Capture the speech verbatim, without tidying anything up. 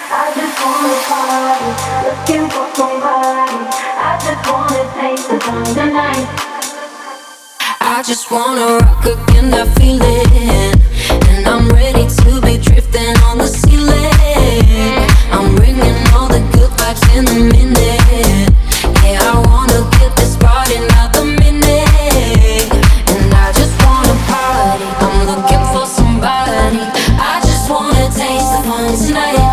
I just wanna party, looking for somebody. I just wanna taste the fun tonight. I just wanna rock again, that feeling. And I'm ready to be drifting on the ceiling. I'm bringing all the good vibes in a minute. Yeah, I wanna get this party now the minute. And I just wanna party, I'm looking for somebody. I just wanna taste the fun tonight.